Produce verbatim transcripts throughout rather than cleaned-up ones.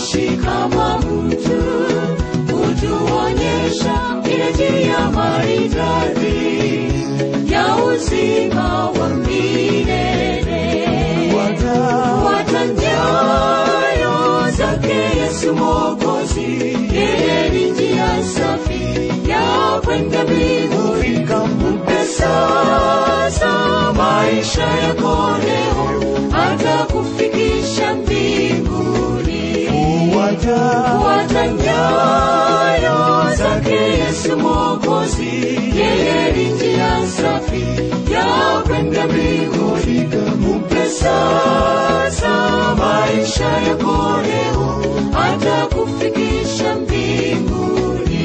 kuishi kama mtu, kutuonyesha ile njia maridadi ya uzima wa milele. Fuata nyayo zake Yesu Mwokozi, yeye ni njia safi ya kwenda mbinguni. Mpe sasa maisha yako leo, hata kufikisha mbinguni. Fuata nyayo zake Yesu Mwokozi, yeye ni njia safi ya kwenda mbinguni. Mpe sasa maisha yako leo, hata kufikisha mbinguni.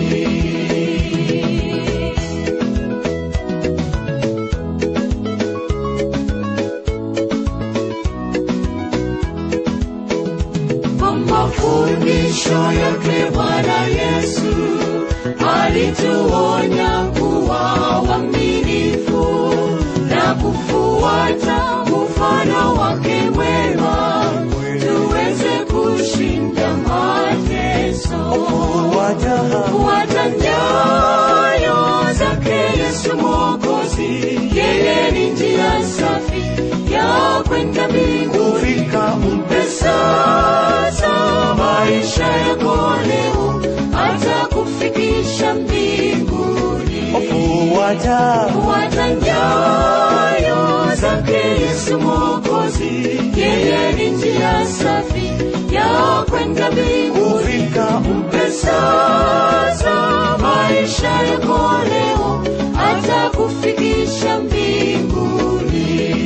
Kwa mafundisho yake Bwana Yesu alituonya kuwa waaminifu na kufuata mfano wake mwema, tuweze kushinda mateso. Fuata nyayo zake Yesu Mwokozi, yeye ni njia safi ya kwenda mbinguni. Mpe sasa maisha yako leo, hata kufikisha mbinguni. Fuata nyayo zake Yesu Mwokozi, yeye ni njia safi ya kwenda mbinguni. Mpe sasa maisha yako leo, hata kufikisha mbinguni.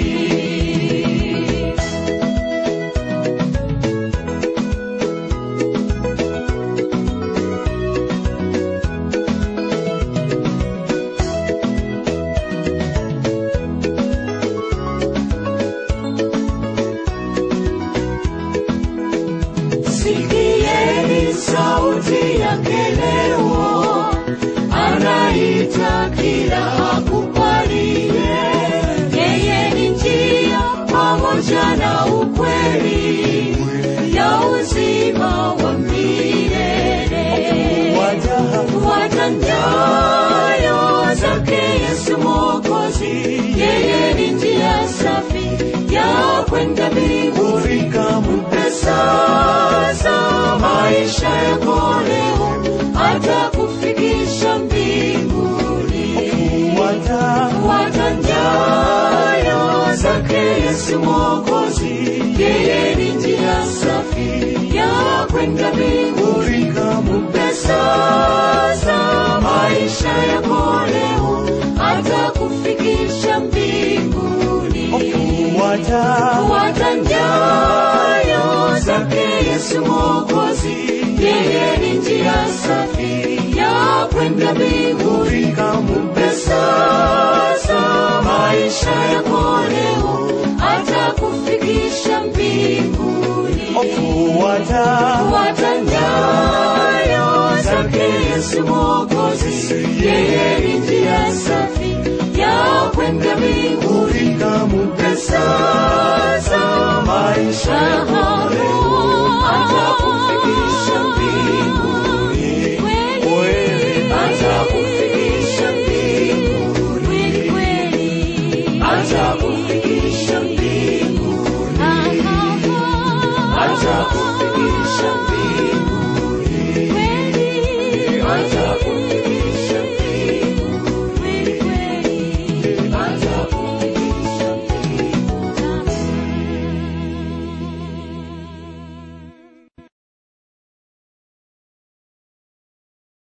Sikieni sauti yake leo, anaita kila akubalie. Yeye ni njia pamoja na ukweli ya uzima wa milele. Fuata nyayo zake Yesu Mwokozi, yeye ni njia safi ya kwenda mbinguni. Mpe sasa maisha yako leo, hata kufikisha mbinguni. Fuata nyayo zake Yesu Mwokozi, yeye ni njia safi ya kwenda mbinguni. Mpe sasa maisha yako leo, hata kufikisha mbinguni. Fuata nyayo zake Yesu Mwokozi, yeye ni njia safi ya kwenda mbinguni. Mpe sasa maisha yako leo, hata kufikisha mbinguni. Fuata nyayo zake Yesu Mwokozi, yeye ni njia safi ya kwenda mbinguni. Mpe sasa maisha yako leo, hata kufikisha mbinguni. Hata kufikisha mbinguni. Hata